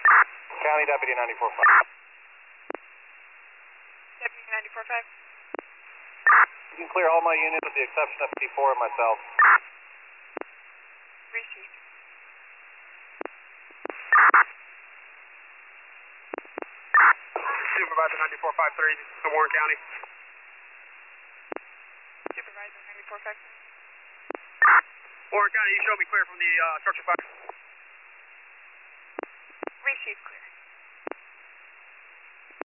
County Deputy 94.5. Deputy 94.5. You can clear all my units with the exception of P4 and myself. Received. Supervisor 9453, to Warren County. Supervisor 94.5. Warren County, you showed me clear from the structure fire. Received clear.